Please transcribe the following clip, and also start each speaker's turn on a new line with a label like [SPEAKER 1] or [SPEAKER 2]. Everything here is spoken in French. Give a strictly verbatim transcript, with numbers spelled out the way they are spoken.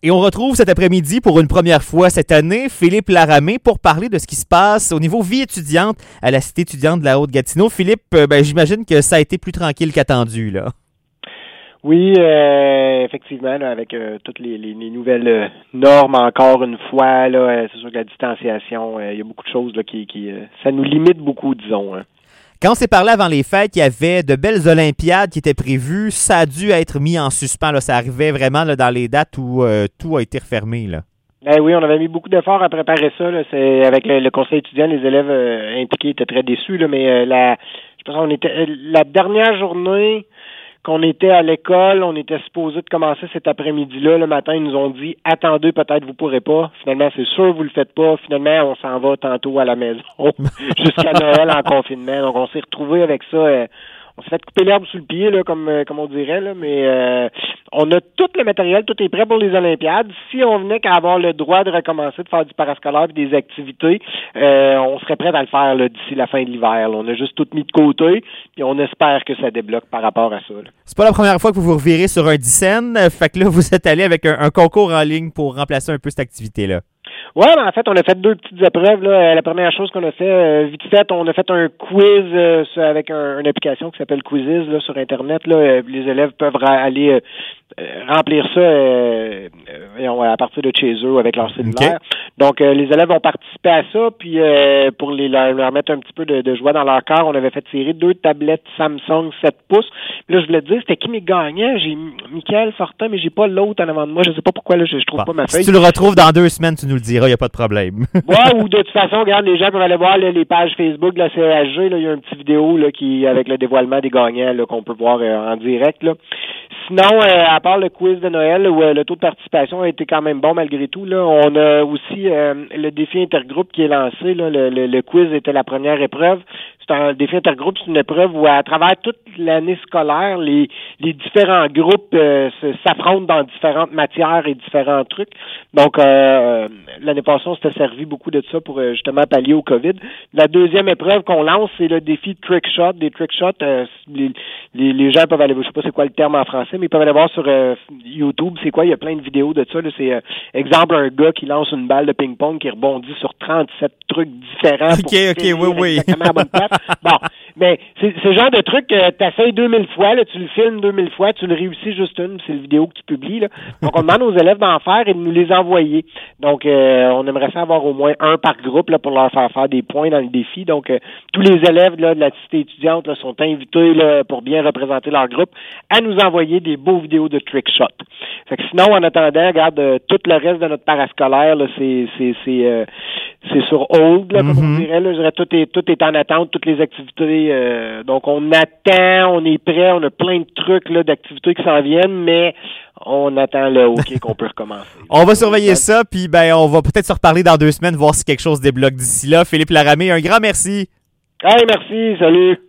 [SPEAKER 1] Et on retrouve cet après-midi pour une première fois cette année Philippe Laramé pour parler de ce qui se passe au niveau vie étudiante à la Cité étudiante de la Haute-Gatineau. Philippe, euh, ben, j'imagine que ça a été plus tranquille qu'attendu, là.
[SPEAKER 2] Oui, euh, effectivement, là, avec euh, toutes les, les, les nouvelles euh, normes, encore une fois, là, euh, c'est sûr que la distanciation, il euh, y a beaucoup de choses là, qui, qui euh, ça nous limite beaucoup, disons. Hein.
[SPEAKER 1] Quand on s'est parlé avant les fêtes, il y avait de belles Olympiades qui étaient prévues. Ça a dû être mis en suspens. Là. Ça arrivait vraiment là, dans les dates où euh, tout a été refermé. Là.
[SPEAKER 2] Ben oui, on avait mis beaucoup d'efforts à préparer ça. Là. C'est avec le, le conseil étudiant, les élèves euh, impliqués étaient très déçus. Là, mais euh, la, je pense qu'on était la dernière journée qu'on était à l'école, on était supposé de commencer cet après-midi-là. Le matin, ils nous ont dit « Attendez, peut-être vous pourrez pas. » Finalement, c'est sûr, vous le faites pas. Finalement, on s'en va tantôt à la maison jusqu'à Noël en confinement. Donc, on s'est retrouvés avec ça. Euh, on s'est fait couper l'herbe sous le pied, là, comme euh, comme on dirait, là, mais euh, on a tout le matériel, tout est prêt pour les Olympiades. Si on venait qu'à avoir le droit de recommencer de faire du parascolaire et des activités, euh, on serait prêt à le faire là, d'ici la fin de l'hiver. Là. On a juste tout mis de côté, et on espère que ça débloque par rapport à ça. Là.
[SPEAKER 1] C'est pas la première fois que vous vous revirez sur un dix-scène, fait que là, vous êtes allé avec un, un concours en ligne pour remplacer un peu cette activité-là.
[SPEAKER 2] Oui, ben en fait, on a fait deux petites épreuves. Là. La première chose qu'on a fait, euh, vite fait, on a fait un quiz euh, avec un, une application qui s'appelle Quizzes là, sur Internet. Là. Les élèves peuvent ra- aller euh, remplir ça euh, euh, à partir de chez eux avec leur cellulaire. Okay. Donc, euh, les élèves ont participé à ça, puis euh, pour les, leur, leur mettre un petit peu de, de joie dans leur cœur, on avait fait tirer deux tablettes Samsung sept pouces. Puis là, je voulais te dire, c'était qui mes gagnants? J'ai Michael Fortin, mais j'ai pas l'autre en avant de moi. Je sais pas pourquoi, là, je, je trouve bon, pas ma feuille.
[SPEAKER 1] Si tu le retrouves dans deux semaines, tu nous le diras, il n'y a pas de problème.
[SPEAKER 2] Ouais, ou de toute façon, regarde, les gens peuvent aller voir là, les pages Facebook de la C H G. Il y a une petite vidéo là, qui avec le dévoilement des gagnants là, qu'on peut voir euh, en direct. Là. Sinon, euh, à part le quiz de Noël, où euh, le taux de participation a été quand même bon malgré tout, là, on a aussi euh, le défi intergroupe qui est lancé. Là, le, le, le quiz était la première épreuve. C'est un défi intergroupe, c'est une épreuve où à travers toute l'année scolaire, les, les différents groupes euh, s'affrontent dans différentes matières et différents trucs. Donc, euh, l'année passée, on s'était servi beaucoup de ça pour euh, justement pallier au COVID. La deuxième épreuve qu'on lance, c'est le défi trick shot. Des trick shots, euh, les, les, les gens peuvent aller, je sais pas c'est quoi le terme en français, mais ils peuvent aller voir sur euh, YouTube, c'est quoi, il y a plein de vidéos de ça. Là, c'est, euh, exemple, un gars qui lance une balle de ping-pong qui rebondit sur trente-sept trucs différents.
[SPEAKER 1] OK, OK, oui, oui.
[SPEAKER 2] Exactement à la bonne place. Bon, mais c'est ce genre de truc que tu essaies deux mille fois, là, tu le filmes deux mille fois, tu le réussis juste une, c'est le vidéo que tu publies. Là. Donc, on demande aux élèves d'en faire et de nous les envoyer. Donc, euh, on aimerait ça avoir au moins un par groupe là, pour leur faire faire des points dans le défi. Donc, euh, tous les élèves là, de la cité étudiante là, sont invités là, pour bien représenter leur groupe à nous envoyer des beaux vidéos de trick shot. Fait que sinon, en attendant, regarde, euh, tout le reste de notre parascolaire, là, c'est c'est c'est euh, c'est sur hold, là, comme mm-hmm. on dirait. Là, je dirais, tout est tout est en attente, toutes les activités. Euh, donc, on attend, on est prêt, on a plein de trucs là, d'activités qui s'en viennent, mais on attend le OK qu'on peut recommencer.
[SPEAKER 1] On va surveiller ça, puis ben on va peut-être se reparler dans deux semaines, voir si quelque chose débloque d'ici là. Philippe Laramé, un grand merci.
[SPEAKER 2] Hey, merci, salut.